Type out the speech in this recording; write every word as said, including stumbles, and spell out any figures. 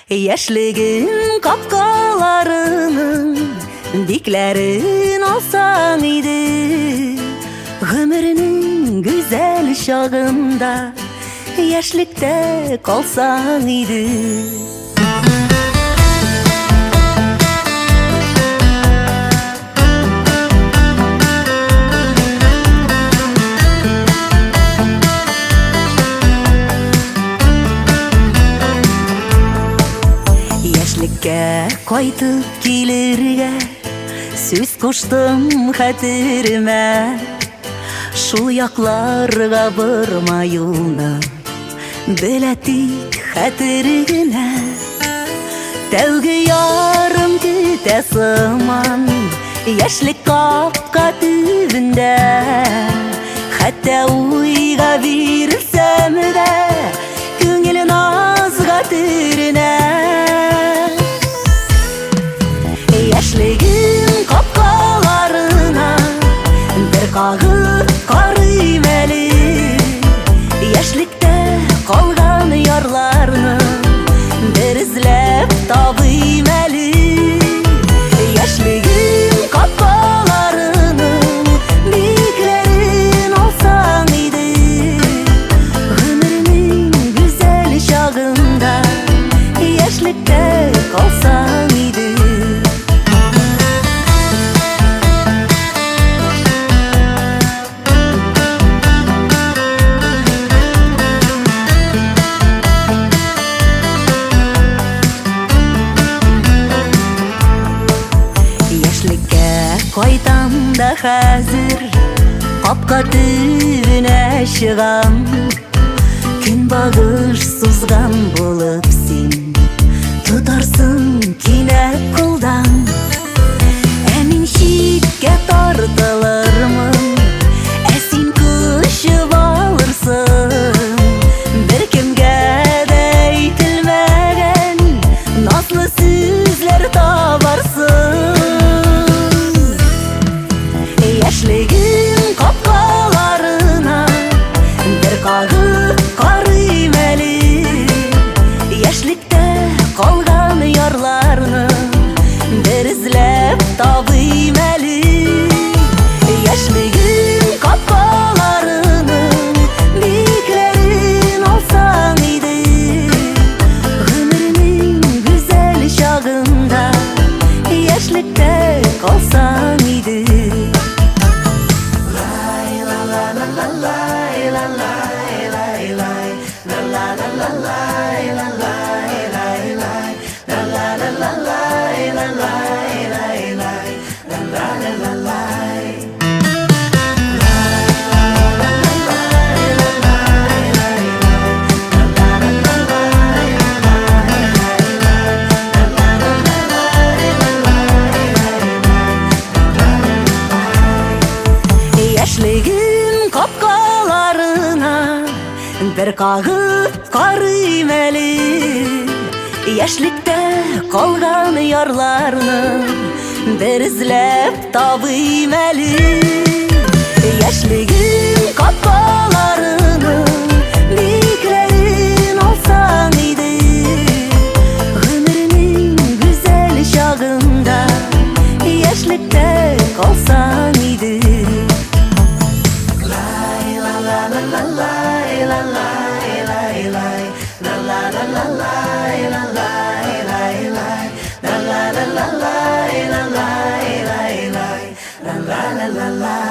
Яшьлегим капкаларының бикләрен алсаң иде, гомернең гүзәл чагында яшьлектә калсаң иде. Яшьлеккә кайтып килергә сүз куштым хәтеремә, шул якларга борма юлны белә тик хәтер генә. Тәүге ярым көтә сыман яшьлек капка төбендә, хәтта уйга бирелсәм дә күңел назга төренә. Яшьлегим капкаларына бер кагып карыйм әле, яшьлектә калган ярларны бер эзләп табыйм әле. Яшьлегим капкаларының бикләрен алсаң иде, гомернең гүзәл чагында яшьлектә калсаң иде. Кайтам да хәзер капка төбенә чыгам, көнбагыш сузган булып син тотарсың кинәт кулдан. Ә мин читкә тартылырмын, ә син күчеп алырсың беркемгә дә әйтелмәгән назлы сүзләр табарсың. Яшьлегим капкаларына бер кагып карыйм әле, яшьлектә калган ярларны бер эзләп табыйм әле. Яшьлегим капкаларының бикләрен алсаң иде, гомернең гүзәл чагында яшьлектә калсаң иде. Яшьлегим капкаларына бер кагып карыйм әле, яшьлектә калган ярларны бер эзләп табыйм әле. Яшьлегим капкаларының бикләрен алсаң иде, гомернең гүзәл чагында яшьлектә калсаң иде. La la la la